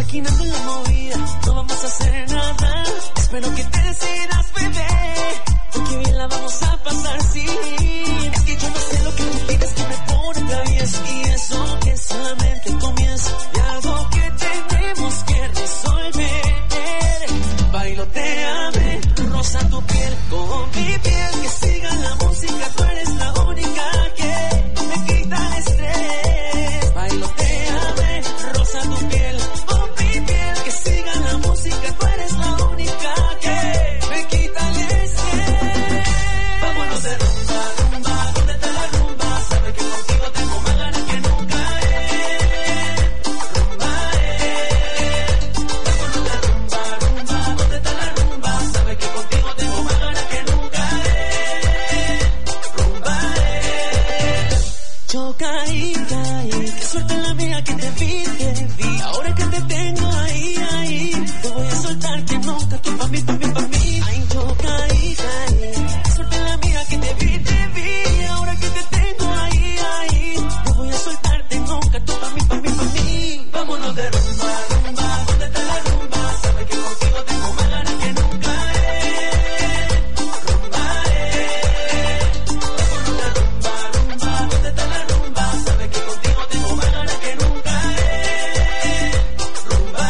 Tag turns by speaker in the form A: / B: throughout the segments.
A: maquinando la movida, no vamos a hacer nada. Espero que te decidas, bebé, porque bien la vamos a pasar, sí. Es que yo no sé lo que tú pides, que me pone travieso, y eso que solamente comienzo de algo que tenemos que resolver. Bailoteame, rosa tu piel con mi piel, que siga la música, tú eres la única que me quita el estrés. Bailoteame, rosa tu piel con mi piel, que siga la música, tú eres la única que me quita el estrés. Vámonos de rumba, rumba, ¿dónde está la rumba? Sabes que contigo tengo más ganas que nunca, rumba, vámonos de rumba, rumba, ¿dónde está la rumba? Sabes que contigo tengo más ganas que nunca, rumba, yo caí, qué suerte la mía que te vi, ahora que te tengo ahí, te voy a soltar que nunca, tú pa' mí, ay, yo caí, qué suerte la mía que te vi, ahora que te tengo ahí, te voy a soltar que nunca, tú pa' mí, vámonos de rumba, rumba, ¿dónde está la rumba? Sabes que contigo tengo más ganas que nunca, rumba, vámonos de rumba, rumba, ¿dónde está la rumba? Sabes que contigo tengo más ganas que nunca, rumba,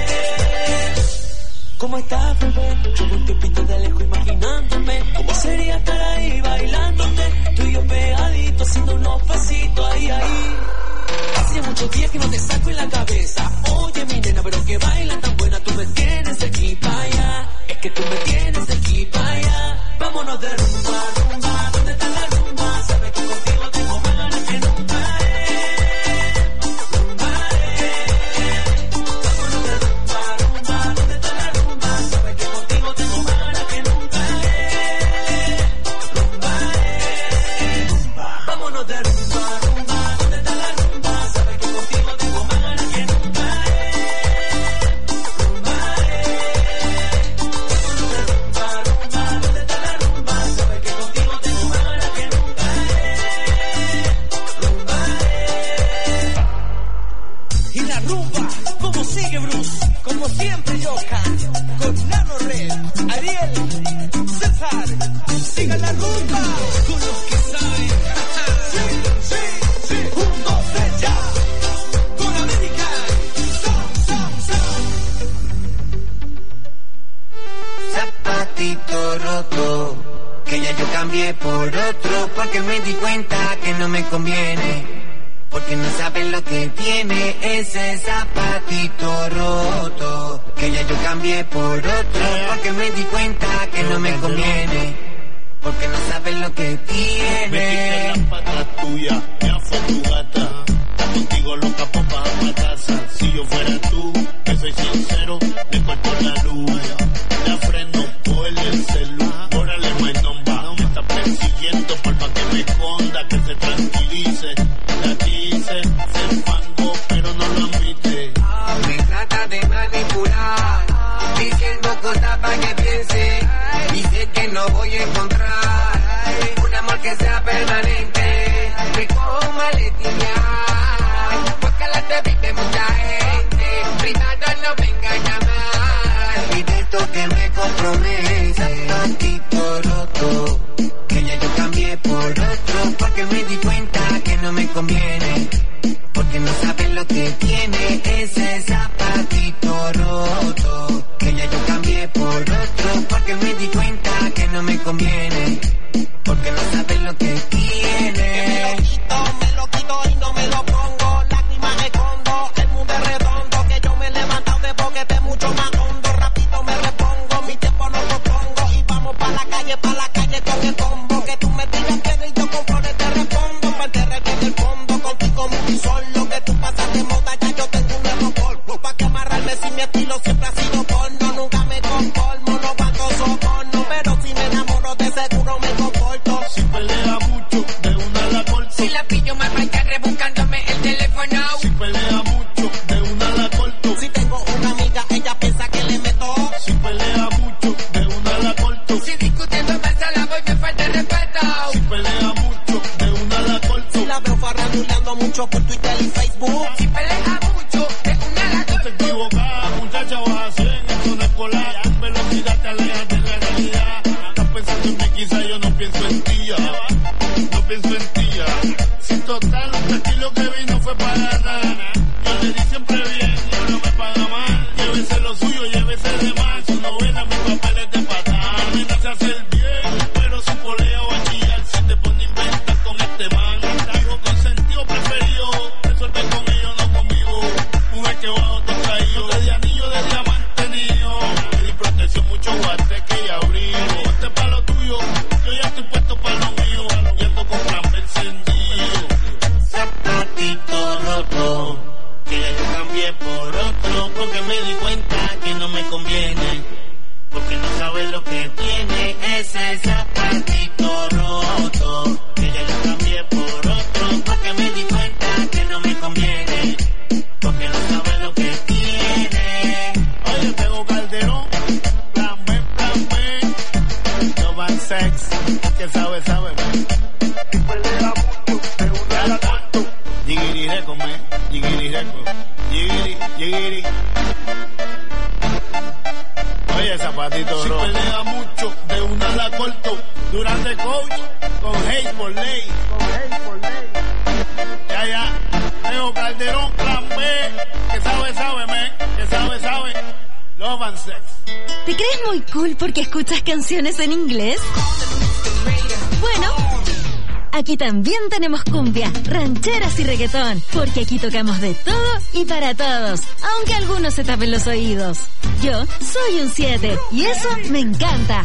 A: ¿cómo estás, bebé? Llevo un tiempito de lejos imaginándome cómo sería estar ahí bailándote, tú y yo pegaditos haciendo unos pasitos ahí. Hace muchos días que no te saco en la cabeza. Oye, mi nena, pero que baila tan buena, tú me tienes de aquí para allá. Es que tú me tienes de aquí para allá. Vámonos de rumba, rumba, ¿dónde está la rumba? Sabes que contigo tengo más ganas que nunca, rumba, vámonos de rumba, rumba, ¿dónde está la rumba? Sabes que contigo tengo más ganas que nunca, rumba, vámonos de rumba, rumba, ¿dónde está la rumba? Sabes que contigo tengo más ganas que nunca, rumba, vámonos de rumba, rumba, ¿dónde está la rumba? Sabes que contigo tengo más ganas que nunca, rumba. Y la rumba, ¿cómo sigue, Bruce? Como siempre, Yoka, con Nano Red, Ariel, César, siga la rumba, con los que saben. Sí, 1, 2, 3, ya, con América,
B: Zapatito roto, que ya yo cambié por otro, porque me di cuenta que no me conviene. Porque no sabes lo que tiene ese zapatito roto, que ya yo cambié por otro, porque me di cuenta que no me conviene. Porque no sabes lo que tiene.
C: Me quité las patas tuyas, ya fue tu gata. Contigo loca por bajar pa' casa. Si yo fuera tú, que soy sincero, le corto la luz. La freno, cogerle el celu. Órale, my number. Me está persiguiendo por más que me esconda, que se tranquilice. La quise, se enfangó, pero no lo admite.
B: Me trata de manipular, diciendo cosas para que piense. Dice que no voy a encontrar un amor que sea permanente. Me cojo maletina, porque la te vive mucha gente. Privado no venga a llamar, y de esto que me compromete. Zapatito roto, que ya yo cambié por otro, porque me di cuenta que no me conviene. Porque no sabes lo que tiene ese zapatito roto, que ya yo cambié por otro, porque me di cuenta que no me conviene. Porque no sabes lo que tiene.
A: Me lo quito y no me lo pongo. Lágrimas escondo, el mundo es redondo. Que yo me he levantado de boquete mucho más hondo. Rápido me repongo, mi tiempo no lo pongo. Y vamos pa' la calle con el combo. Que tú me tiras piedra y yo con flores te respondo. Pa' te reviene el fondo, contigo muy solo. Que tú pasas de moda, ya yo tengo un nuevo polvo. Pa' que amarrarme si mi estilo siempre ha sido porno. Nunca me conformo, no guardo soborno. Pero si me enamoro de seguro me comporto.
C: Si pelea mucho, de una la corto.
B: Si la pillo me arranca rebuscándome el teléfono.
C: Si pelea mucho, de una la corto.
A: Si tengo una amiga, ella piensa que le meto.
C: Si pelea mucho, de una la corto.
B: Si discutiendo me la voy, me falta el respeto.
C: Si pelea mucho, de una la corto.
A: Si la veo farranduleando mucho por Twitter y Facebook.
B: Si pelea mucho, de una la
C: No te
B: corto.
C: equivocas. gana. Yo le di siempre bien y no me paga mal. Llévese lo suyo, llévese de más. Su novela, mis papeles de patán. Me nace hacer bien, pero su polea va a chillar si te pone a inventar con este man. Hijo consentido preferido, resuelve con ellos, no conmigo. Mujer que bajo te traído, te di anillo de diamante niño. Te di protección, mucho guante que ya abrigo. Ponte pa' lo tuyo, yo ya estoy puesto pa' lo mío. Y ando con plan encendido. Zapatito roto, que yo cambié por otro, porque me di cuenta que no me conviene, porque no sabes lo que tiene ese zapatito roto, que ya yo cambié por otro, porque me di cuenta que no me conviene, porque no sabes lo que tiene. Oye, Tego Calderón, plan B, Lovan Sex, que sabe, Jigiri Reco, man. Jigiri Reco. Jigiri. Oye, zapatito rojo. Si pelea mucho, de una la corto. Durante coach, con hate por ley. Ya. Tego Calderón, plan B. Que sabe, man. Que sabe. Love and Sex.
D: ¿Te crees muy cool porque escuchas canciones en inglés? Bueno, aquí también tenemos cumbia, rancheras y reggaetón, porque aquí tocamos de todo y para todos, aunque algunos se tapen los oídos. Yo soy un 7 y eso me encanta.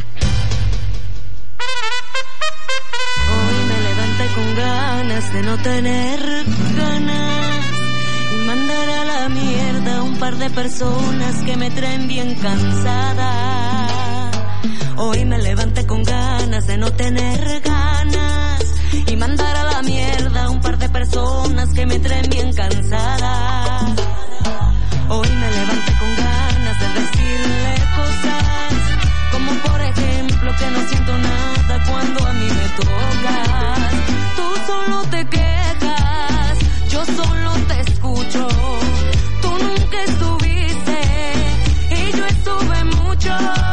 E: Hoy me levanté con ganas de no tener ganas y mandar a la mierda a un par de personas que me traen bien cansada. Hoy me levanté con ganas de no tener ganas y mandar a la mierda a un par de personas que me traen bien cansada. Hoy me levanté con ganas de decirle cosas, como por ejemplo que no siento nada cuando a mí me tocas. Tú solo te quejas, yo solo te escucho. Tú nunca estuviste y yo estuve mucho.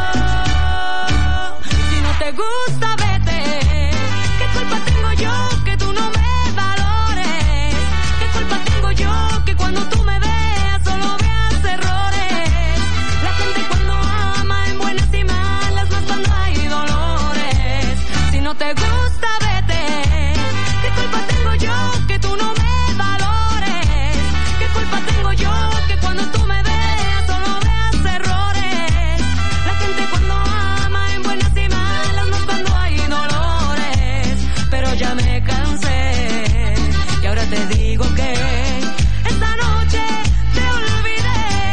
E: Si no te gusta, vete. ¿Qué culpa tengo yo que tú no me valores? ¿Qué culpa tengo yo que cuando tú me veas solo veas errores? La gente cuando ama en buenas y malas, más cuando hay dolores. Si no te gusta, vete. ¿Qué culpa tengo yo que tú no me valores? ¿Qué culpa tengo yo que cuando tú me veas solo veas errores? La gente cuando ama en buenas y malas, más cuando hay dolores. Pero ya me cansé y ahora te digo que esta noche te olvidé.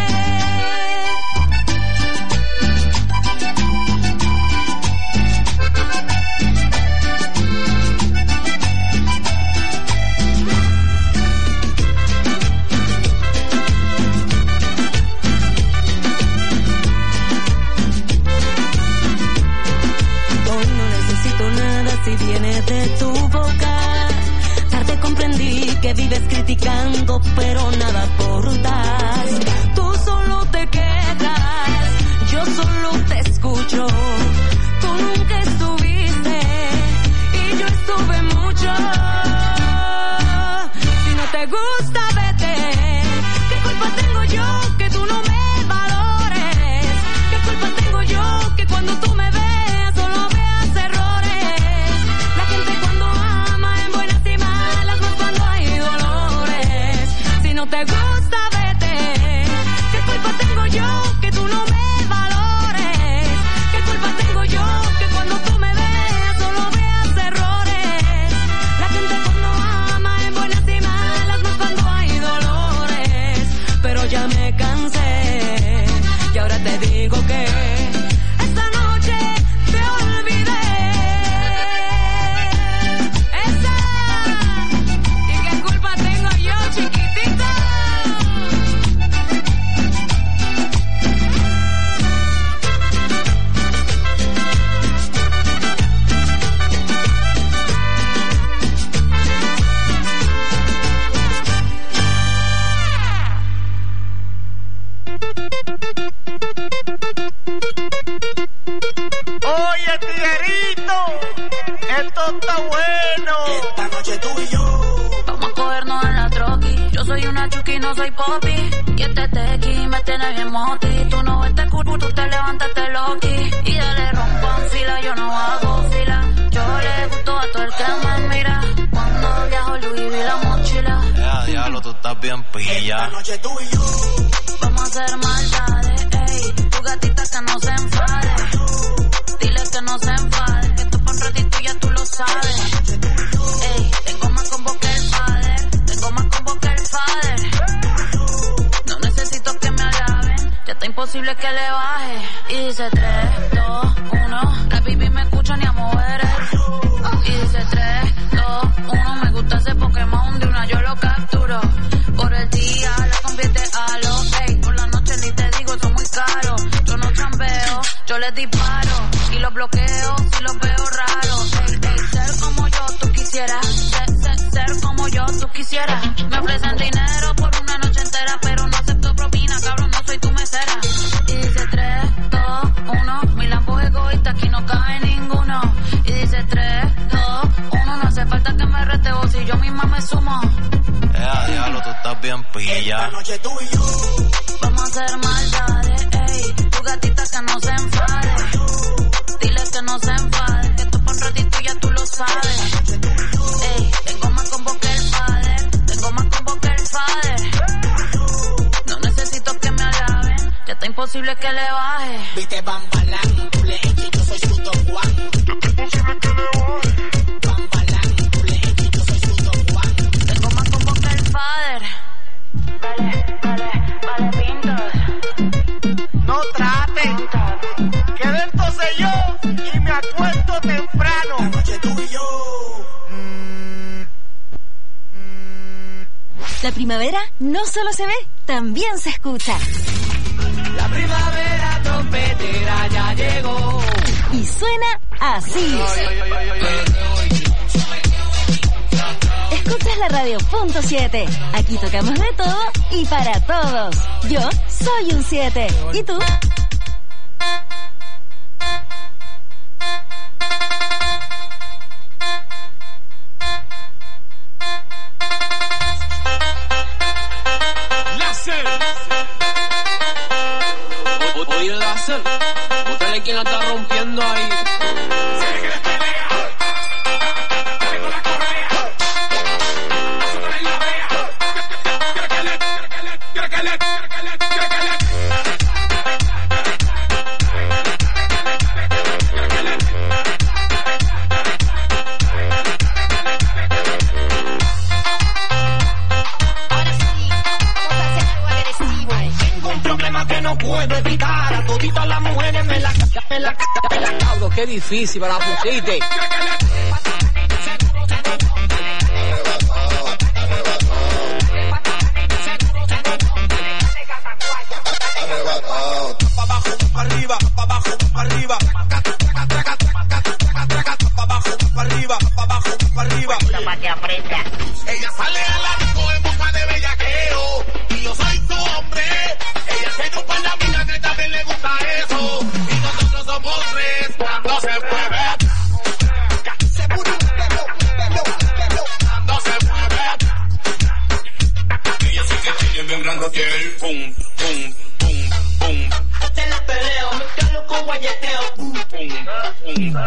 E: Hoy no necesito nada si viene de tu boca. Tarde comprendí que vives criticando, pero nada aportas. Tú solo te quejas, yo solo te escucho. Tú nunca estuviste y yo estuve mucho. Si no te gusta, vete. ¿Qué culpa tengo yo que tú no me valores? ¿Qué culpa tengo yo que cuando tú me veas solo veas errores? La gente cuando ama en buenas y malas, más cuando hay dolores. Si no te gusta, vete. ¿Qué culpa tengo yo que tú no me valores? ¿Qué culpa tengo yo que cuando tú me veas solo veas errores? La gente cuando ama en buenas y malas, más cuando hay soy una chuki, no soy popi. Y este tequi me tiene bien moti. Tú no ves culo, tú te levantas, te loqui. Y ya le rompo en fila, yo no hago fila. Yo le gusto a todo el que me mira. Cuando viajo Louis V la mochila.
C: Diablo, tú estás bien pilla.
A: Esta noche tú y yo
E: vamos a hacer maldades, ey. Tu gatita que no se enfade. Dile que no se enfade. Que esto pa' un ratito ya tú lo sabes. Ey, tengo más combo que el fader. Tengo más combo que el fader. No necesito que me alaben. Ya está imposible que le baje. Y dice 3, 2, 1. La pipi me escucha ni a mover. Y dice 3, 2, 1. Me gusta ese Pokémon, de una yo lo capturo. Por el día lo convierte a lo, ey. Por la noche ni te digo, son muy caros. Yo no chambeo, yo les disparo. Y los bloqueo si los veo raros. Ey, ey, ser como yo tú quisieras. Ser como yo tú quisieras. Me ofrecen dinero por una noche entera, pero no acepto propina, cabrón, no soy tu mesera. Y dice 3, 2, 1. Mi lampo es egoísta, aquí no cabe ninguno. Y dice 3, 2, 1. No hace falta que me reteo si yo misma me sumo.
C: Diablo, tú estás bien pilla.
A: esta noche tú y yo
E: vamos a hacer maldades, ey. Tu gatita que no se enfade. Dile que no se enfade. Que esto pa' un ratito ya tú lo sabes. Ey, tengo más combo que el fader. Tengo más combo que el fader. No necesito que me alaben. Ya está imposible que le baje.
A: viste Bambalán, le eché, yo soy su Don Juan. Bambalán, le eché, yo soy su Don Juan.
E: Tengo más combo que el fader. Vale, pintas.
A: No traten, que dentro sé yo y me acuesto temprano. Esta noche tú y yo.
D: La primavera no solo se ve, también se escucha.
B: La primavera trompetera ya llegó.
D: Y suena así. Escuchas la radio .7. Aquí tocamos de todo y para todos. Yo soy un 7. ¿Y tú?
B: Oye, láser, bótale quien la está rompiendo ahí.
A: Puedo evitar a toditas las mujeres me la
B: Cabro, qué difícil para la pusiste.
A: pa' abajo, pa' arriba, pa' abajo, pa' arriba, pa' abajo, pa' arriba, pa' abajo, pa' arriba. Ella sale a la disco en busca de bellaqueo y yo soy su hombre. Ella se chupa en la vida que también le gusta eso y nosotros somos tres cuando se mueve. Cuando se mueve. Ella sí que tiene bien grandote el pum, pum, pum, pum. Te la peleo, me calo con guayeteo. Pum, pum, pum, pum, pum.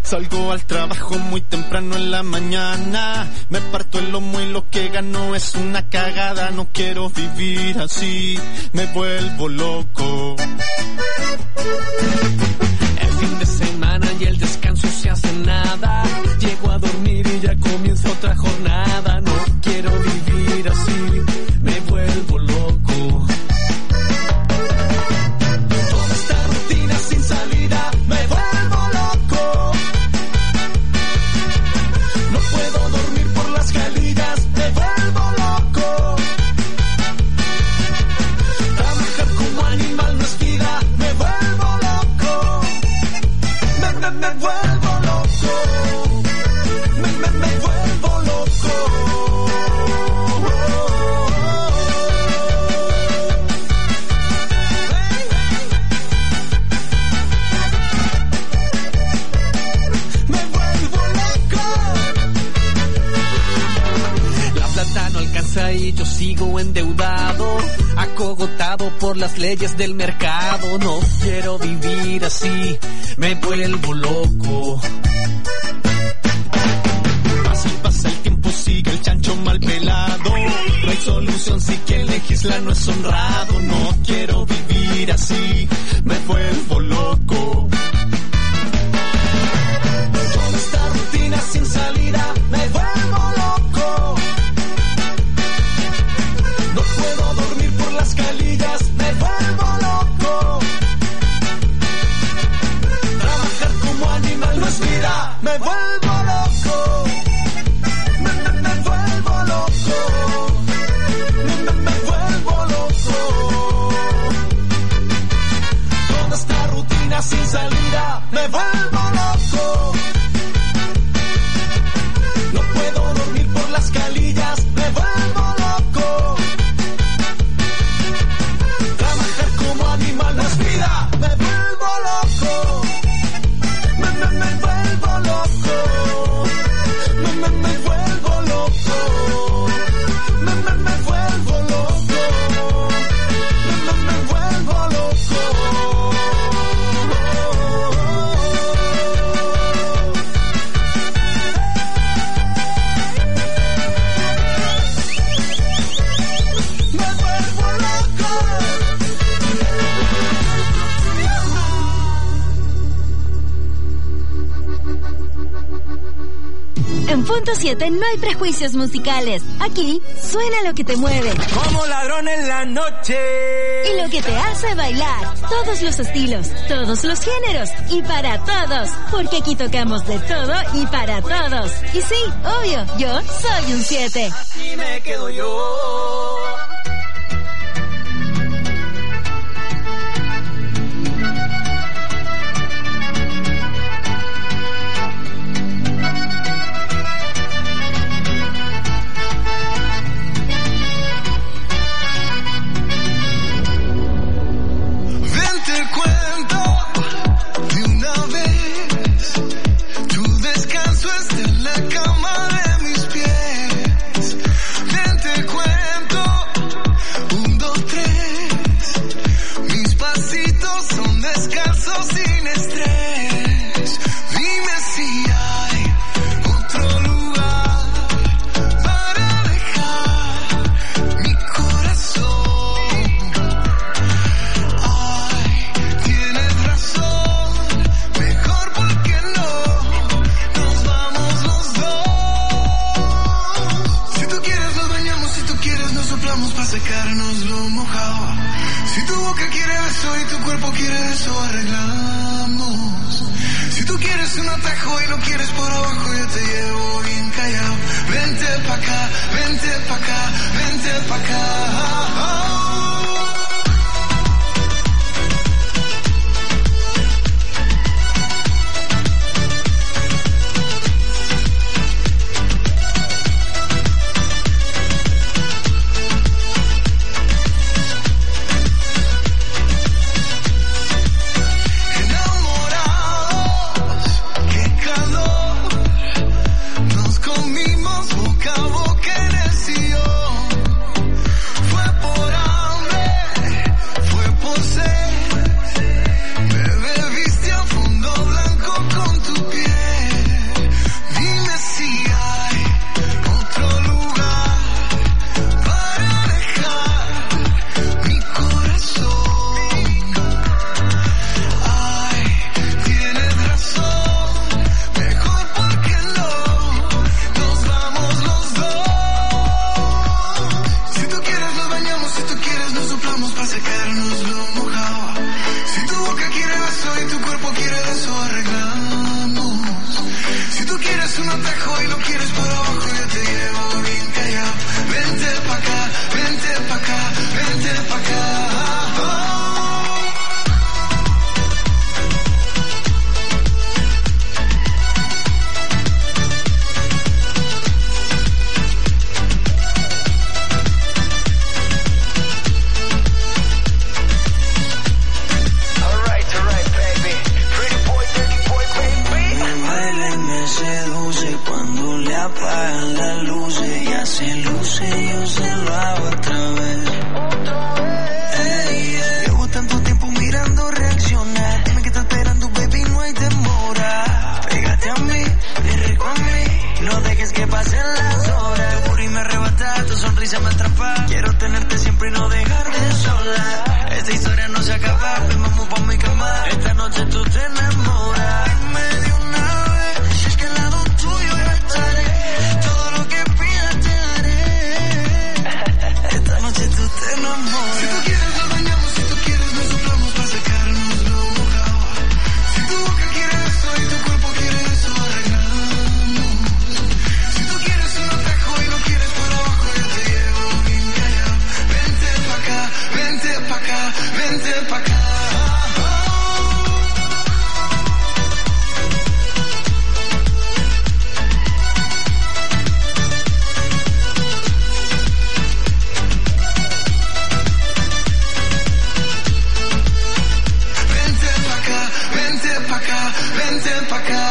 C: Salgo al trabajo muy temprano en la mañana, me parto el lomo y lo que gano es una cagada. No quiero vivir así, me vuelvo loco.
F: El fin de semana y el descanso se hace nada. Llego a dormir y ya comienza otra jornada. No quiero vivir así, me vuelvo loco. Toda esta rutina sin salida, me vuelvo loco. No puedo dormir por las calillas, me vuelvo loco. Trabajar como animal no es vida, me vuelvo loco. Me vuelvo loco. Me vuelvo loco. Me vuelvo loco. La plata no alcanza y yo sigo endeudado, acogotado por las leyes del mercado. No quiero vivir así, me vuelvo loco.
C: Pasa el tiempo, sigue el chancho mal pelado. No hay solución si quien legisla no es honrado. No quiero vivir así, me vuelvo loco.
F: Toda esta rutina sin salida, me vuelvo loco. No puedo dormir por las calillas, me vuelvo loco. Trabajar como animal no es vida, me vuelvo loco. Me vuelvo loco. Me vuelvo loco. Toda esta rutina sin salida, me vuelvo loco. No puedo dormir por las calillas, me vuelvo loco. Trabajar como animal no es vida, me vuelvo loco. Me vuelvo loco. Me vuelvo loco. Me vuelvo loco. Me vuelvo loco. Me vuelvo loco.
D: En Punto 7 no hay prejuicios musicales. Aquí suena lo que te mueve
F: Como ladrón en la noche.
D: y lo que te hace bailar. Todos los estilos, todos los géneros y para todos. Porque aquí tocamos de todo y para todos. Y sí, obvio, yo soy un 7.
F: Aquí me quedo yo.
G: Ven, te cuento de una vez. Tu descanso está en la cama de mis pies. Ven, te cuento. 1, 2, 3. Mis pasitos son descalzos sin estrés. Dime si hay otro lugar para dejar mi corazón. Ay, tienes razón, mejor porque no nos vamos los dos. Si tú quieres nos bañamos, si tú quieres nos soplamos para secarnos lo mojado. Si tu boca quiere beso y tu cuerpo quiere eso, arreglamos. Si tú quieres un atajo y lo quieres por abajo, yo te llevo bien callado. Vente pa' acá, vente pa' acá, vente pa' acá. Enamorados, qué calor. Nos comimos boca a boca en el sillón. siempre y no dejarte sola. Esta historia no se acaba, ven, vamos pa' mi cama. Esta noche tú te enamoras. Dime de una vez, si es que al lado tuyo yo estaré. Todo lo que pidas te daré. Esta noche tú te enamoras. Si tú quieres nos bañamos, si tú quieres nos soplamos para sacarnos lo mojado. Si tu boca quiere eso y tu cuerpo quiere eso, arreglamos. Si tú quieres un atajo y no quieres por abajo, yo te llevo bien callado. Vente pa' acá, vente pa' acá, vente pa' acá. Vente pa' acá.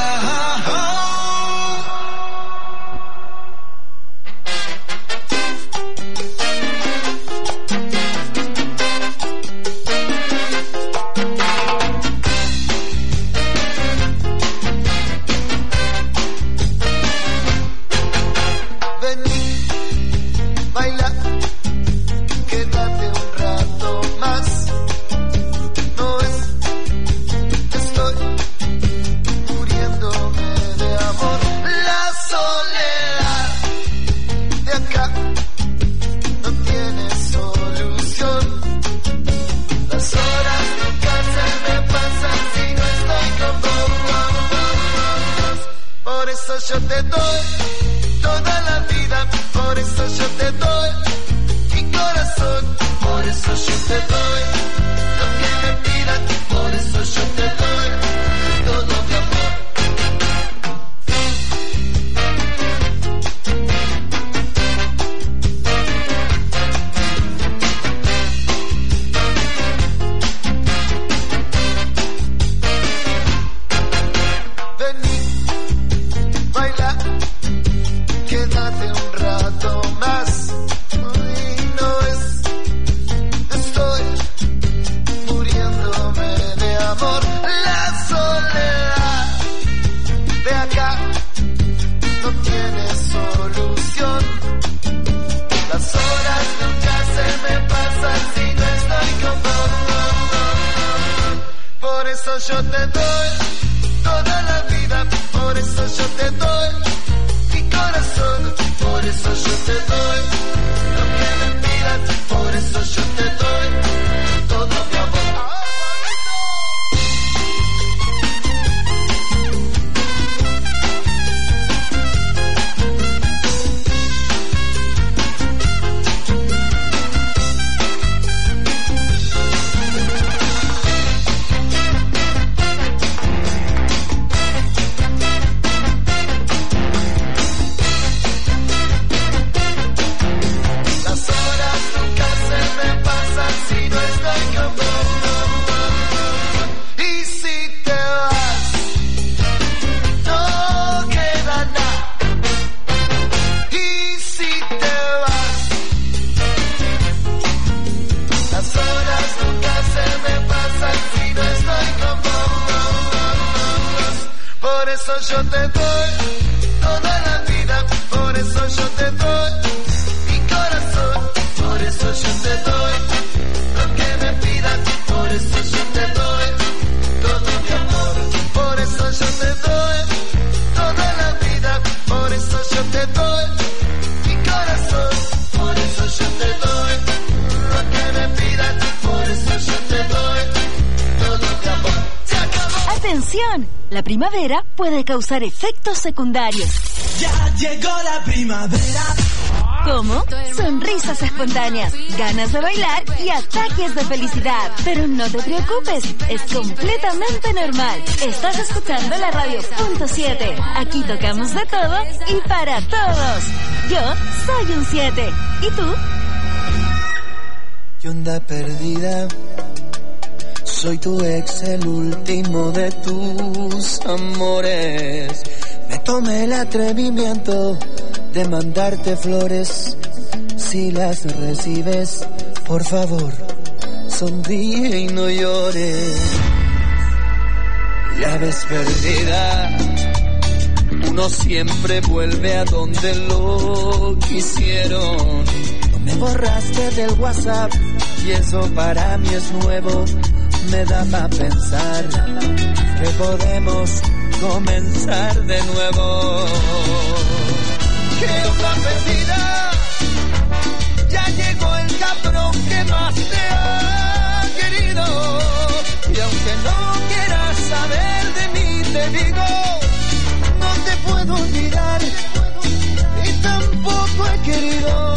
G: Vení, baila, quédate un rato más. No es, estoy muriéndome de amor. La soledad de acá no tiene solución. Las horas nunca se me pasan si no estoy con vos. Por eso yo te doy toda la vida. Por eso yo te doy mi corazón. Por eso yo te doy lo que me pidas. Por eso yo te doy todo mi amor. Vení, baila, quédate un rato más. Uy, no es, estoy muriéndome de amor. La soledad de acá no tiene solución. Las horas nunca se me pasan si no estoy con vos. Por eso yo te doy toda la vida. Por eso yo te doy mi corazón. Por eso yo te doy lo que me pidas. Por eso yo te doy todo mi amor. Las horas nunca se me pasan si no estoy con vos. Y si te vas, no queda nada. Y si te vas, las horas nunca se me pasan si no estoy con vos. Por eso yo te doy toda la vida. Por eso yo te doy mi corazón. Por eso yo te doy lo que me pidas. Por eso yo te doy todo mi amor. Por eso yo te doy toda la vida. Por eso yo te doy mi corazón. Por eso yo te doy lo que me pidas. Por eso yo te doy todo mi amor. Se acabó.
D: Atención, la primavera puede causar efectos secundarios.
G: Ya llegó la primavera.
D: ¿Cómo? Sonrisas espontáneas, ganas de bailar y ataques de felicidad. Pero no te preocupes, es completamente normal. Estás escuchando la radio .7. Aquí tocamos de todo y para todos. Yo soy un 7. ¿Y tú?
G: Y onda perdida, soy tu ex, el último de tus amores. Me tomé el atrevimiento de mandarte flores. Si las recibes, por favor, sonríe y no llores. Ya ves, perdida, uno siempre vuelve a donde lo quisieron.
H: Me borraste del WhatsApp y eso para mí es nuevo. Me da pa' pensar que podemos comenzar de nuevo. Creo la perdida, ya llegó el cabrón que más te ha querido. Y aunque no quieras saber de mí, te digo, no te puedo olvidar y tampoco he querido.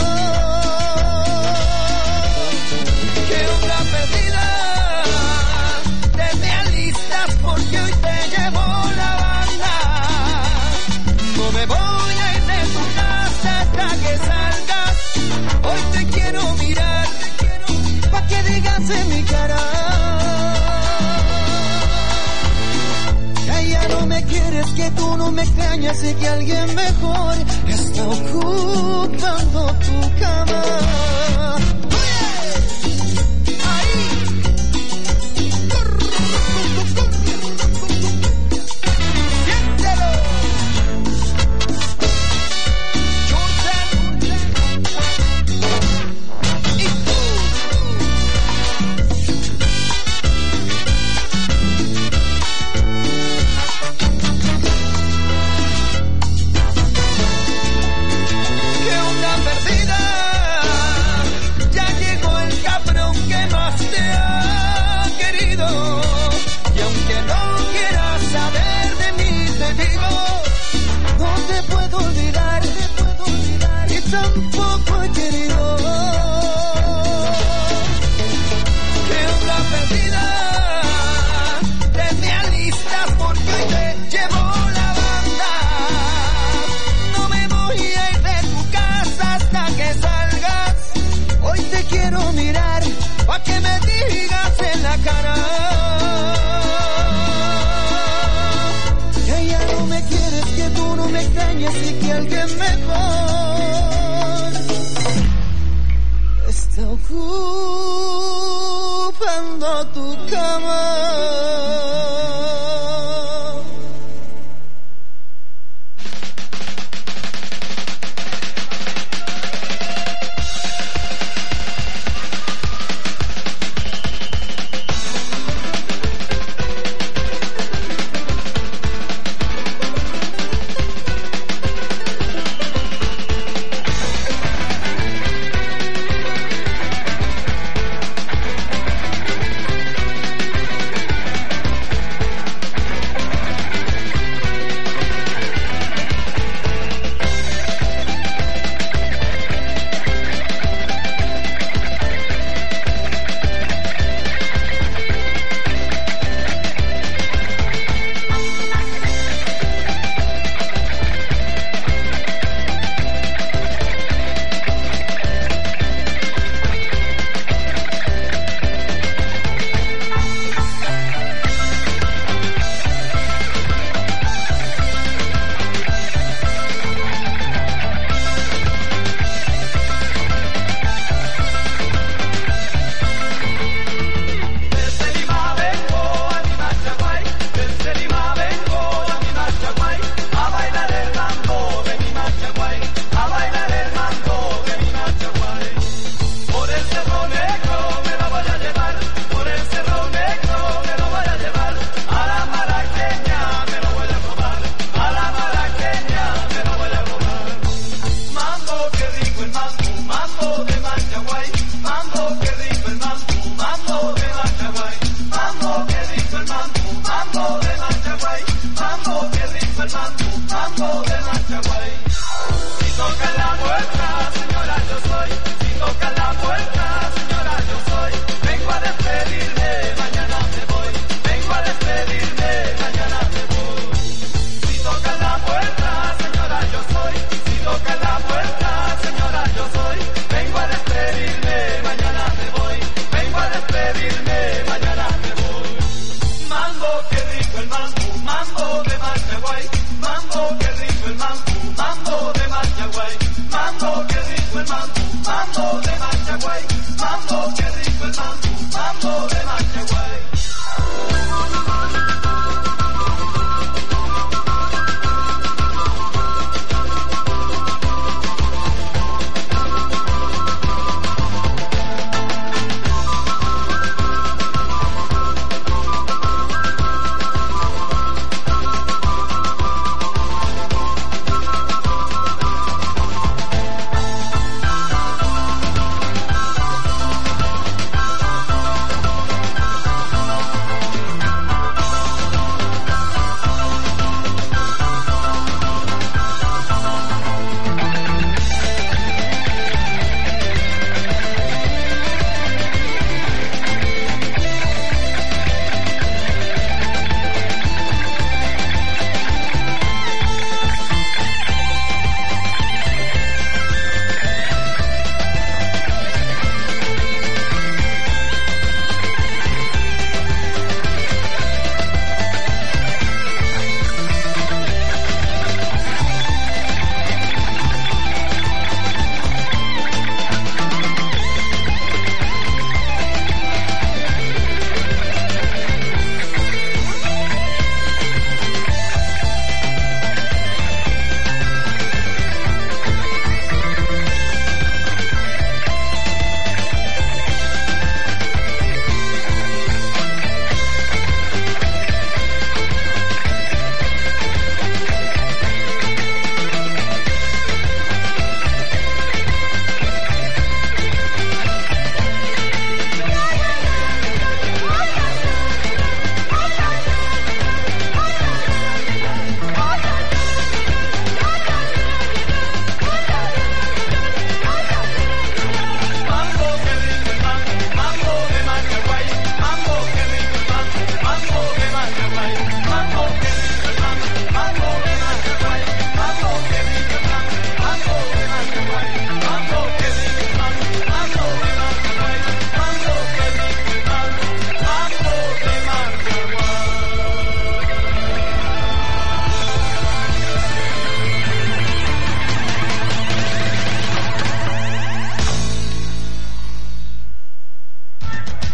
H: Que una perdida, te me alistas porque hoy te llevo la banda. No me voy a ir de tu casa hasta que salgas. Hoy te quiero mirar, pa' que digas en mi cara. Que ya no me quieres, que tú no me extrañas y que alguien mejor está ocupando tu cama. Tampoco he querido. Que una perdida, te me alistas porque hoy te llevo la banda. No me voy a ir de tu casa hasta que salgas. Hoy te quiero mirar, pa' que me digas en la cara. Que ya no me quieres, que tú no me extrañas y que alguien mejor está ocupando tu cama.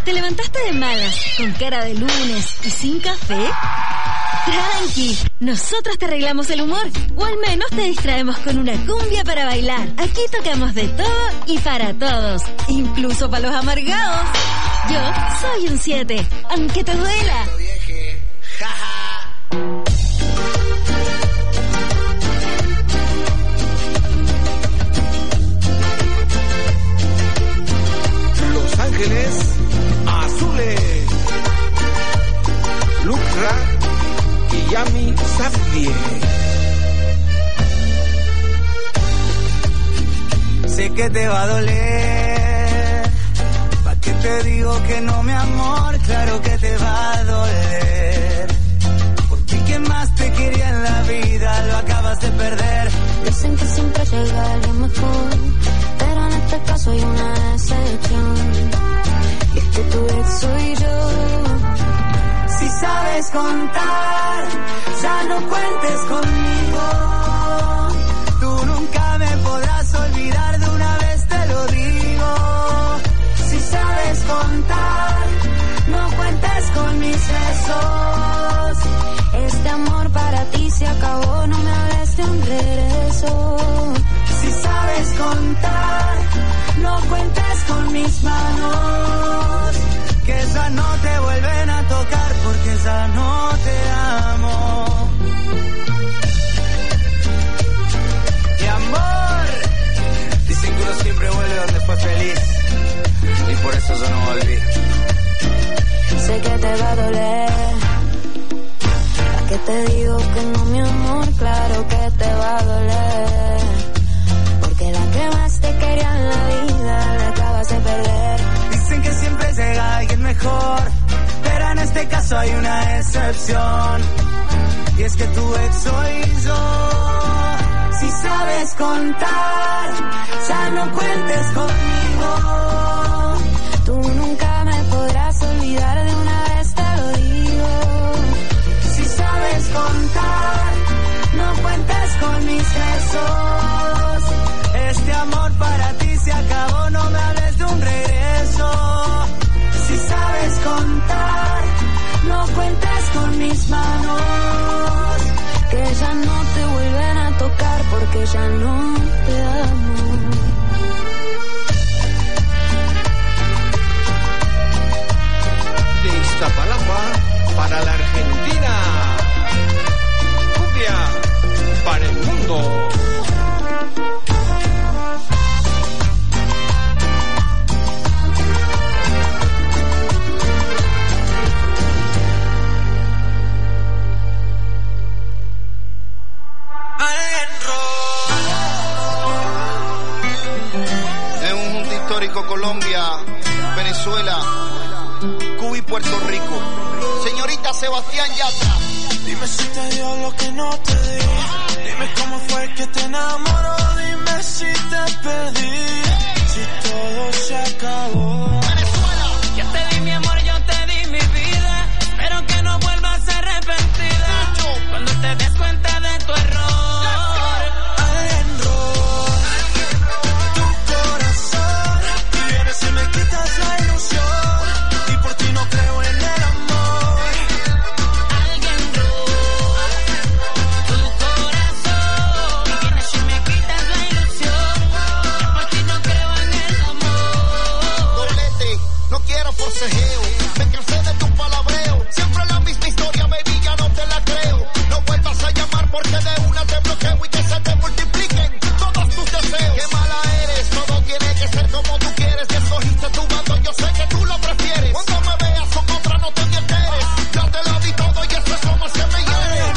D: ¿Te levantaste de malas, con cara de lunes y sin café? Tranqui, nosotros te arreglamos el humor, o al menos te distraemos con una cumbia para bailar. Aquí tocamos de todo y para todos, incluso para los amargados. Yo soy un 7, aunque te duela.
I: Los Ángeles Azules, Lucra y Yami Safdie.
J: Sé que te va a doler, ¿pa' qué te digo que no, mi amor? Claro que te va a doler. Por ti que más te quería en la vida, lo acabas de perder.
E: Dicen que siempre llega alguien mejor, pero en este caso hay una excepción, y es que tu ex soy yo.
J: Si sabes contar, ya no cuentes conmigo. Tú nunca me podrás olvidar, de una vez te lo digo. Si sabes contar, no cuentes con mis besos.
E: Este amor para ti se acabó, no me hables de un regreso.
J: Si sabes contar, no cuentes con mis manos, que ya no te vuelven a tocar porque ya no te amo. Mi amor, dicen que uno siempre vuelve donde fue feliz, y por eso yo no volví.
E: Sé que te va a doler, ¿a qué te digo que no, mi amor? Claro que te va a doler, porque la que más te quería en la vida la acabas de perder.
J: Dicen que siempre llega alguien mejor, pero en este caso hay una excepción, y es que tu ex soy yo. Si sabes contar, ya no cuentes conmigo.
E: Tú nunca me podrás olvidar, de una vez te lo digo.
J: Si sabes contar, no cuentes con mis besos. Este amor para ti se acabó, no me hables de un regreso. Si sabes contar, no cuentes con mis manos,
E: que ya no te vuelven a tocar porque ya no te amo.
I: De Iztapalapa para la Argentina, cumbia para el mundo.
K: Colombia, Venezuela, Cuba y Puerto Rico. Señorita Sebastián Yatra.
L: Dime si te dio lo que no te di. Dime cómo fue que te enamoró. Dime si te perdí. Si todo se acabó.
K: Venezuela.
M: Yo te di mi amor, yo te di mi vida. Espero que no vuelvas arrepentida. Cuando te des cuenta de tu error.
L: Si me quitas la ilusión, y por ti no creo en el amor.
M: Alguien robó tu corazón. Y vienes y me quitas la ilusión, y por ti no creo en el amor.
K: Doblete, no quiero forcejeo. Me cansé de tu palabreo. Siempre la misma historia, baby, ya no te la creo. No vuelvas a llamar porque de una te bloqueo y que se te multipliquen todos tus deseos. Qué mala eres, todo tiene que ser como tú quieres. Escogiste tu bando, yo sé que tú lo prefieres. Cuando me veas con otra no te enteres. Ya te lo di todo y eso es lo más que me hiere.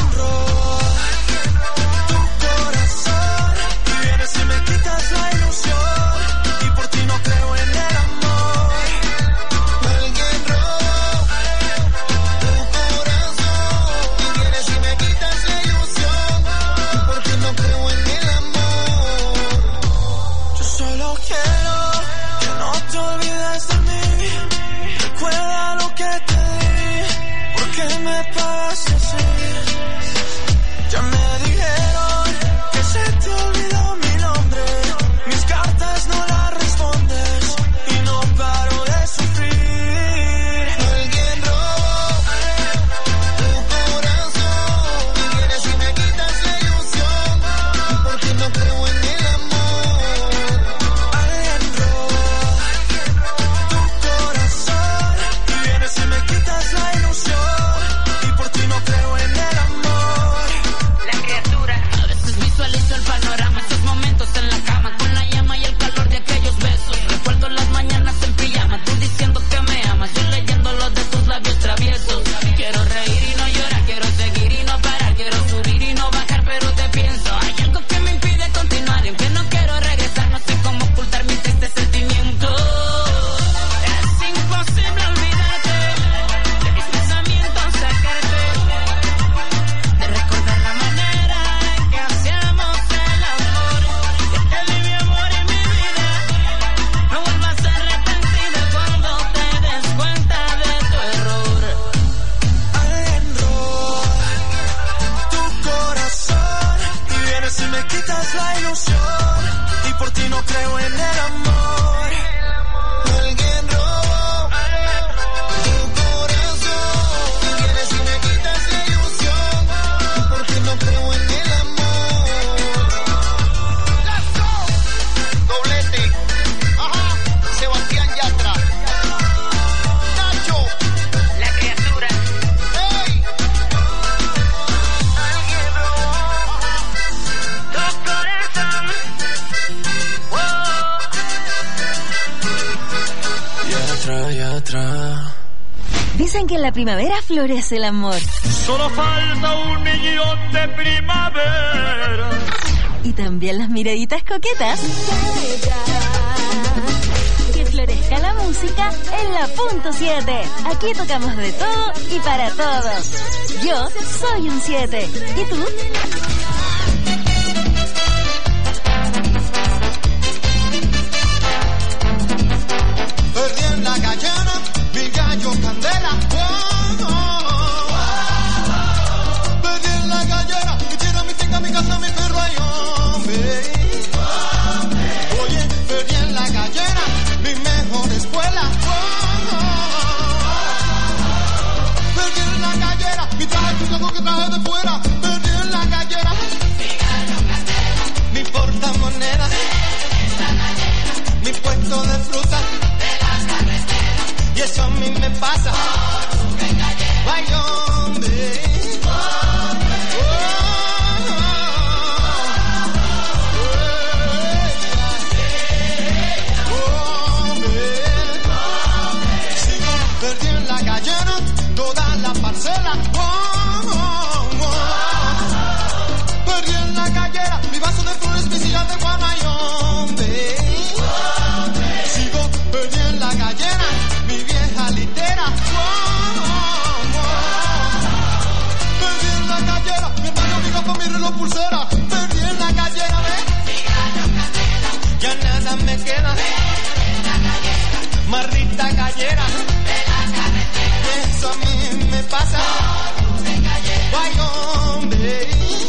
L: Tu corazón, y vienes y me quitas la ilusión, y por ti no creo en el amor.
K: Alguien robó
D: Dicen que en la primavera florece el amor.
N: Solo falta 1.000.000 de primavera.
D: Y también las miraditas coquetas. Que florezca la música en la punto 7. Aquí tocamos de todo y para todos. Yo soy un 7. ¿Y tú?
K: Perdí en la gallera, mi gallo candela. Perdí en la gallera, mi tierra, mi finca, mi casa, mi perro y hombre. Oye, perdí en la gallera, mi mejor escuela. Perdí en la gallera, mi traje chusco que traje de fuera. Perdí en la gallera, mi portamonedas, mi puesto de fruta. Y eso a mí me pasa. Ay, hombre. Sigo perdido en la gallera, toda la parcela. Perdí en la gallera, mi vaso de flores, mi silla de guana, y hombre. Sigo perdido en la gallera, mi vieja litera. Perdí en la gallera, mi hermano, mi gafa, mi reloj, pulsera. Perdí en la gallera, ya nada me queda. Marrita gallera, eso a mí me pasa. Ay, hombre.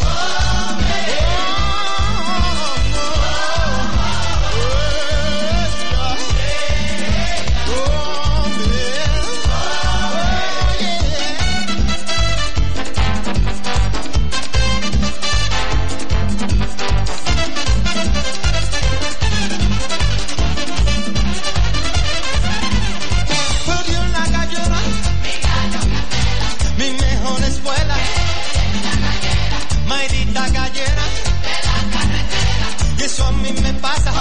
K: Y eso a mí me pasa.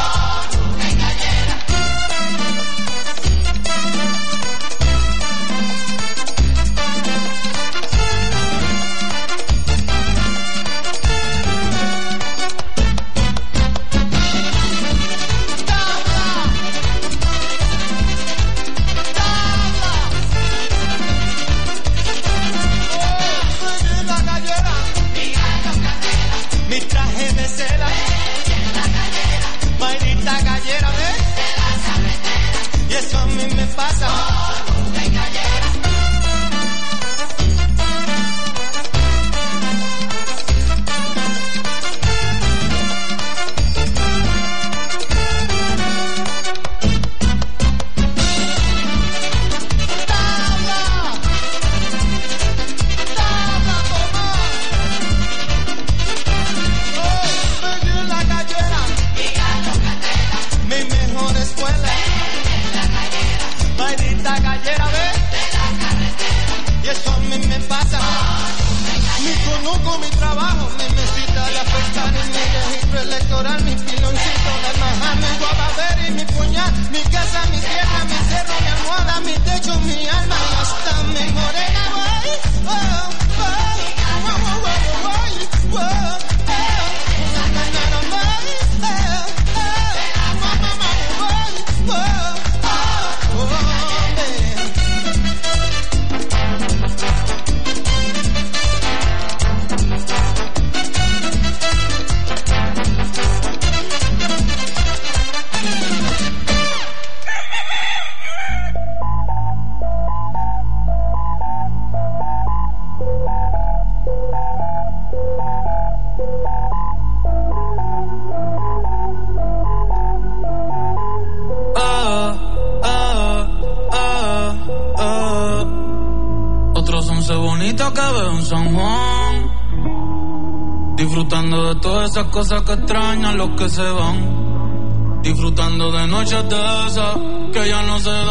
K: Mi traje de seda, maldita gallera, ¿ves? Y eso a mí me pasa. Conozco mi trabajo, mi mesita de afectar y mi registro electoral, mi piloncito de majar, mi guababera y mi puñal, mi casa, mi tierra, mi cerro, mi almohada, mi techo, mi alma y hasta mi morena.
O: bonita que veo en San Juan, disfrutando de todas esas cosas que extrañan los que se van, disfrutando de noches de esas que ya no se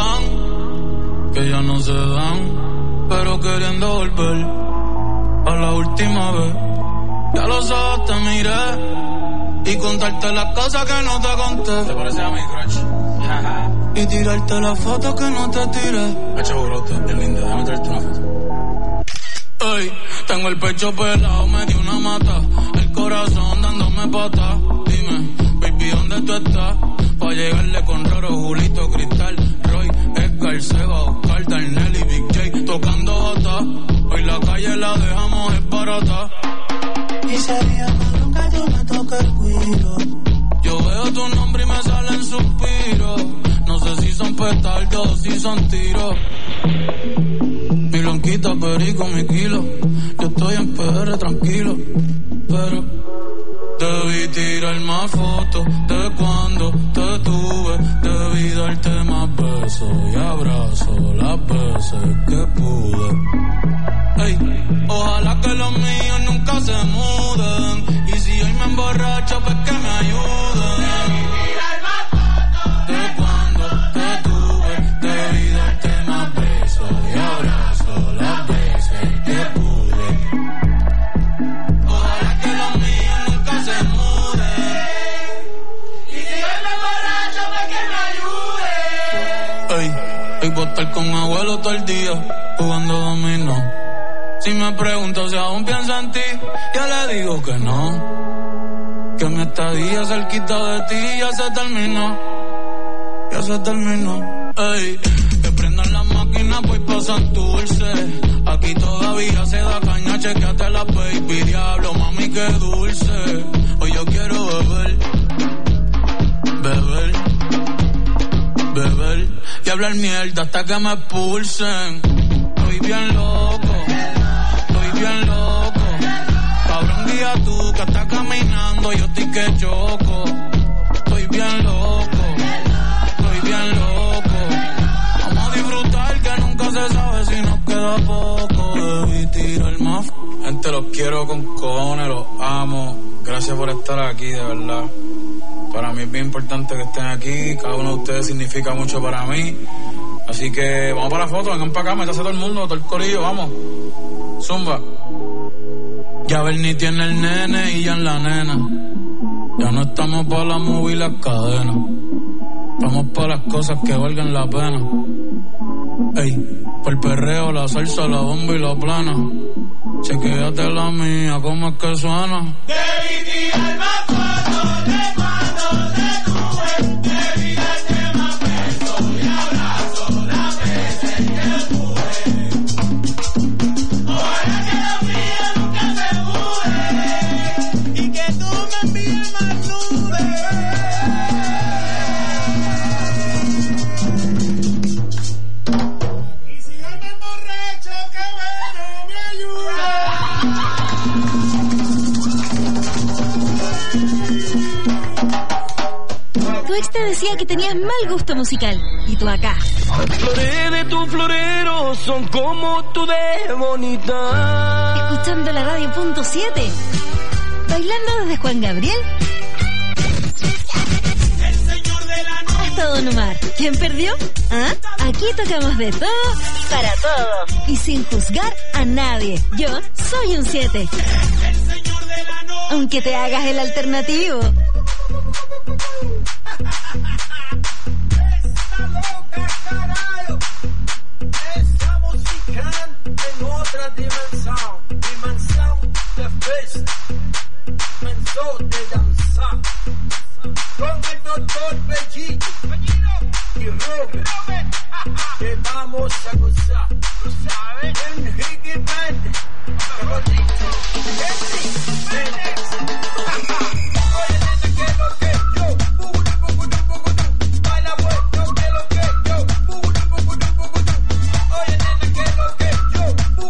O: dan, pero queriendo volver a la última vez. Ya los ojos te miré y contarte las cosas que no te conté. ¿Te parece a mi crush? y tirarte la foto que no te tiré. Echa brote, es linda, déjame traerte una foto. Ey, tengo el pecho pelado, me dio una mata, el corazón dándome pata. Dime, baby, ¿dónde tú estás? Pa' llegarle con Roro, Julito, Cristal, Roy, Edgar, Seba, Oscar, Darnell y Big J tocando bata. Hoy la calle la dejamos es barata.
L: Y sería malo que yo me toque el cuiro.
O: Yo veo tu nombre y me salen suspiros. No sé si son petardos o si son tiros. Mi blanquita, perico, mi kilo. Yo estoy en PR tranquilo, pero debí tirar más fotos de cuando te tuve. Debí darte más besos y abrazos las veces que pude. Ey, ojalá que los míos nunca se muden. Y si hoy me emborracho, pues que me ayuden. De cuando te tuve, debí darte más besos y abrazos las veces que pude. Ojalá que los míos nunca se muden. Y si hoy me emborracho, pues que me ayuden. Ey, voy a estar con abuelo todo el día jugando dominó. Si me pregunto si aún pienso en ti, yo le digo que no. Que mi estadía cerquita de ti ya se terminó. Ya se terminó. Ey, que prendan las máquinas, voy pa' Santurce. Aquí todavía se da caña, chequeate la baby. Diablo, mami, qué dulce. Hoy yo quiero beber. Beber. Beber. Y hablar mierda hasta que me expulsen. Estoy bien loco. Bien loco, cabrón, guía tú que estás caminando, yo estoy que choco. Estoy bien loco, estoy bien loco. Vamos a disfrutar que nunca se sabe si nos queda poco. Debí tirar más. Gente, los quiero con cojones, los amo. Gracias por estar aquí, de verdad. Para mí es bien importante que estén aquí. Cada uno de ustedes significa mucho para mí. Así que vamos para la foto, vengan para acá, métase todo el mundo, todo el corillo, vamos. Zumba. Ya Bernie tiene el nene y ya en la nena. Ya no estamos para la movie y las cadenas. Estamos para las cosas que valgan la pena. Ey, por el perreo, la salsa, la bomba y la plana. Chequéate la mía, ¿cómo es que suena?
L: Debí tirar más fotos de cuando te tuve. Debí darte más besos y abrazos las veces que pude. Ojalá que los míos nunca se muden. Y que tú me envíes más nubes. Y si hoy me emborracho, que bueno me ayuda.
D: Tu ex te decía que tenías mal gusto musical. Y tú acá.
H: Flores de tu florero son como tú de bonita.
D: Escuchando la radio .7. Bailando desde Juan Gabriel hasta Don Omar. ¿Quién perdió? ¿Ah? Aquí tocamos de todo para todos. Y sin juzgar a nadie. Yo soy un 7. Aunque te hagas el alternativo.
H: Esa loca carajo, esa música en otra dimensión de fiesta, dimensión de danzar, con el doctor Bellito y Robert, que vamos a gozar, ¿tú sabes? En Higgy Band, Rodito, Henry, Méndez, oye, nena, que lo que yo, baila bueno, que lo que yo, oye, nena, que lo que yo,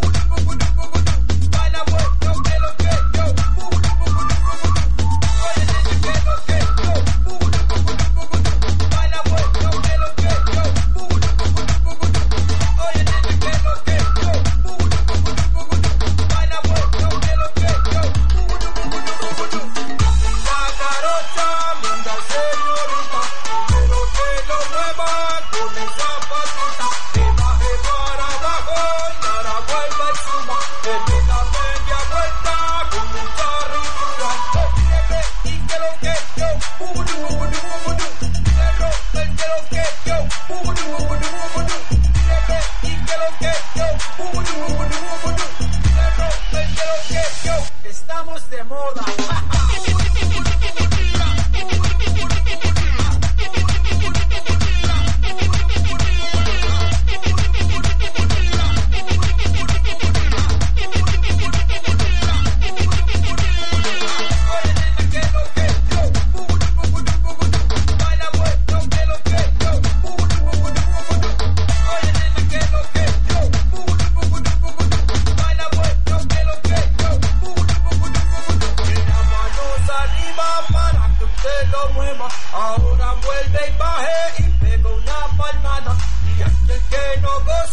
H: baila bueno, que lo que yo, oye, nena, que lo que yo, baila bueno, que lo que yo, oye, nena, que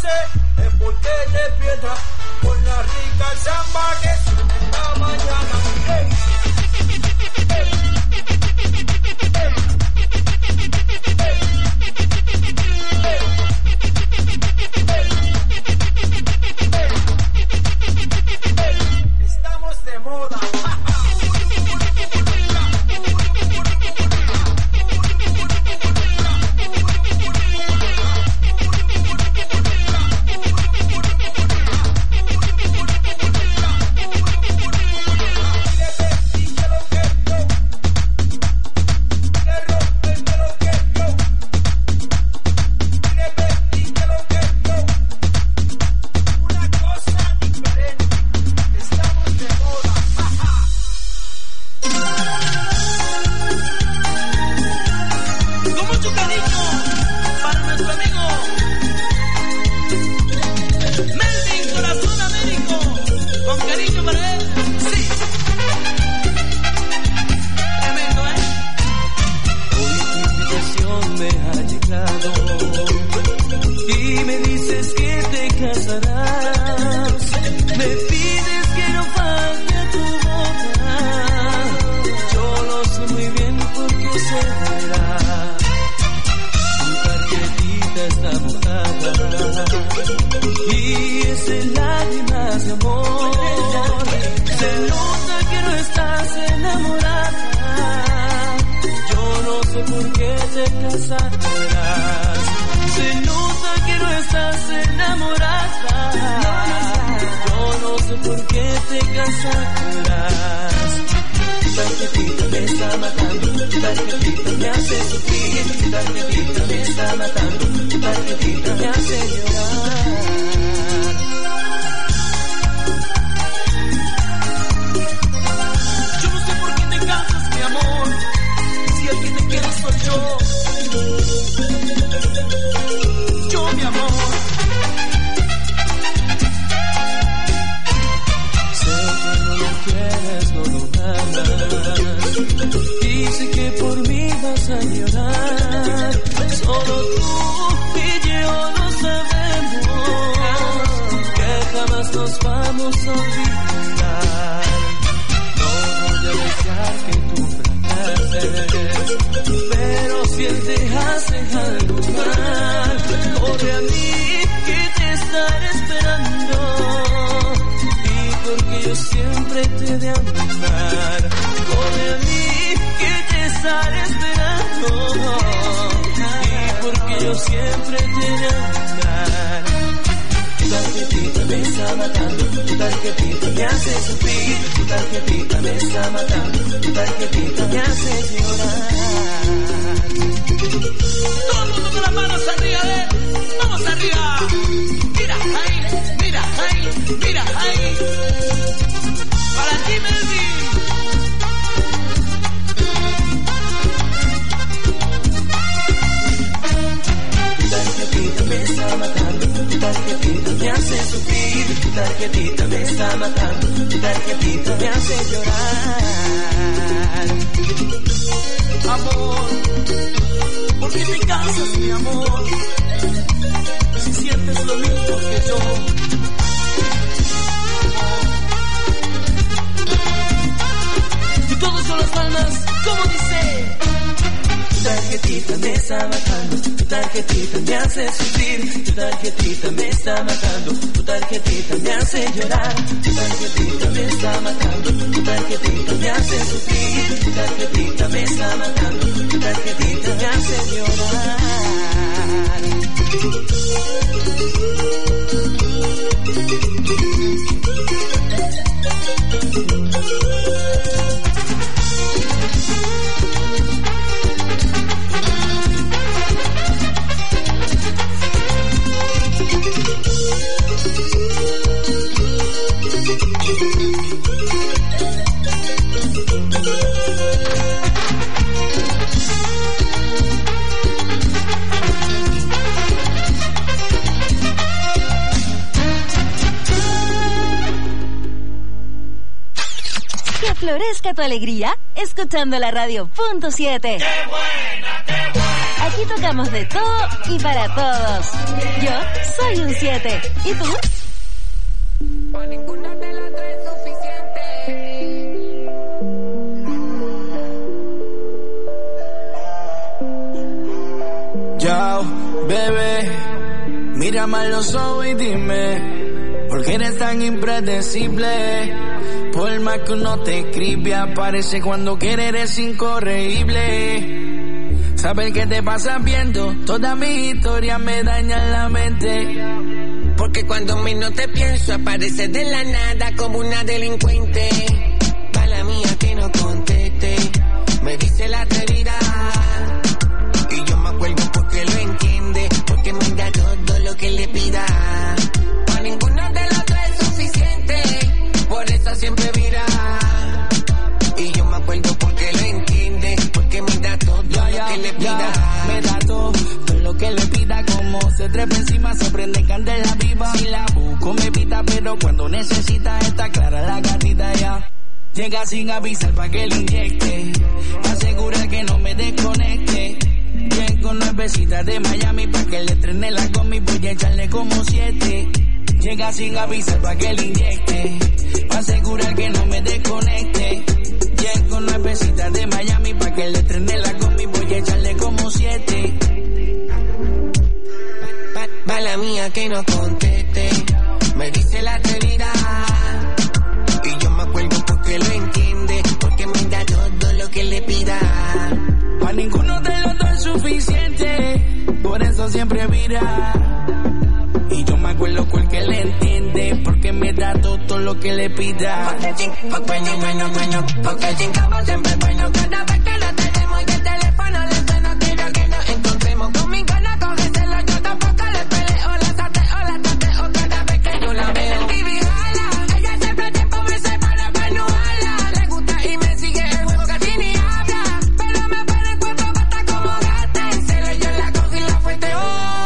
H: sé es por qué te pierdas por la rica samba que suena en la mañana. Hey. Estamos de moda.
D: Florezca tu alegría escuchando la radio .7.
N: ¡Qué buena, qué buena!
D: Aquí tocamos de todo y para todos. Yo soy un 7. ¿Y tú?
B: Para ninguna de las tres es suficiente.
L: Yo, bebé, mírame a los ojos y dime, ¿por qué eres tan impredecible? Por más que uno te escribe, aparece cuando quiere, eres incorregible. Saber qué te pasa viendo, toda mi historia me daña la mente.
B: Porque cuando menos te pienso, apareces de la nada como una delincuente. Mala mía que no conteste, me dice la herida. Y yo me acuerdo porque lo entiende, porque me da todo lo que le pida. Para ninguna de las tres es suficiente, por eso siempre vira. Y yo me acuerdo porque lo entiende, porque me da todo lo que le pida.
L: Me da todo lo que le pida, como se trepa encima, se prende candela viva. Si la busco me pita, pero cuando necesita está clara la gatita ya. Llega sin avisar pa' que le inyecte, asegura que no me desconecte. Llego nuevecita de Miami pa' que le estrene la gomi, voy a echarle como 7. Llega sin avisar pa' que le inyecte, asegurar que no me desconecte. Llego nuevecita de Miami pa' que le estrene la gomi, voy a echarle como 7.
B: Mala mía que no conteste, me dice la herida. Y yo me acuerdo porque lo entiende, porque me da todo lo que le pida.
L: Pa' ninguno de los dos es suficiente, por eso siempre vira. Y yo me acuerdo porque le entiende, porque me da todo lo que le pida.
B: Porque chingamos siempre bueno, cada vez que lo tenemos y el teléfono le suena, quiero que nos encontremos. Con mi gana cógeselo, yo tampoco le peleo, la tateo, cada vez que yo la veo. El TV jala, ella siempre tiempo me separa pa' no jala. Le gusta y me sigue el juego que así ni habla, pero me pone cuatro patas como gata. En serio yo la cogí y la fueteo.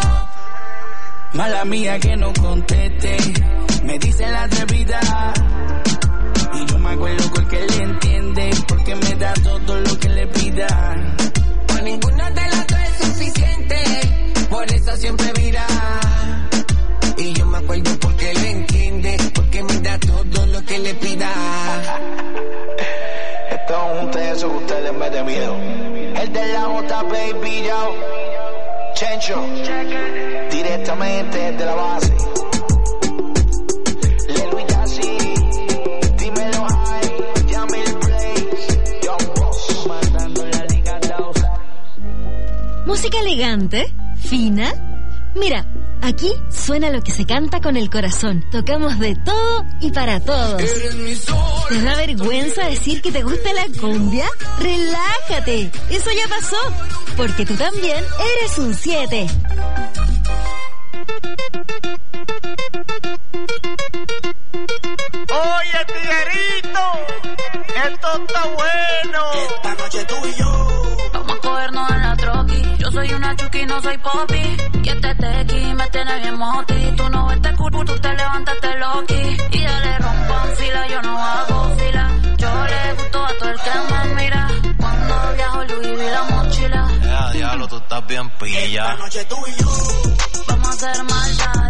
L: Mala mía que no conteste, me dice la atrevida. Y yo me acuerdo porque le entiende, porque me da todo lo que le pida.
B: Para ninguna de las tres es suficiente, por eso siempre vira. Y yo me acuerdo porque le entiende, porque me da todo lo que le pida.
L: Esto es un teso que ustedes me de miedo. El de la J, baby, yo. Chencho, directamente desde la base.
D: Música elegante, fina. Mira, aquí suena lo que se canta con el corazón. Tocamos de todo y para todos. ¿Te da vergüenza decir que te gusta la cumbia? Relájate, eso ya pasó, porque tú también eres un 7.
N: Oye, tiguerito, esto está bueno.
K: Esta noche tú y yo
E: vamos a cogernos en la troqui. Yo soy una chuki, no soy popi. Y este tequi me tiene bien moti. Tú no ves este culo, tú te levantaste loqui. Y dale rompan fila, yo no hago fila. Yo le gusto a todo el que me mira. Cuando viajo Louis vi la mochila.
K: diablo, tú estás bien pilla. Esta noche tú y yo
E: vamos a hacer maldad.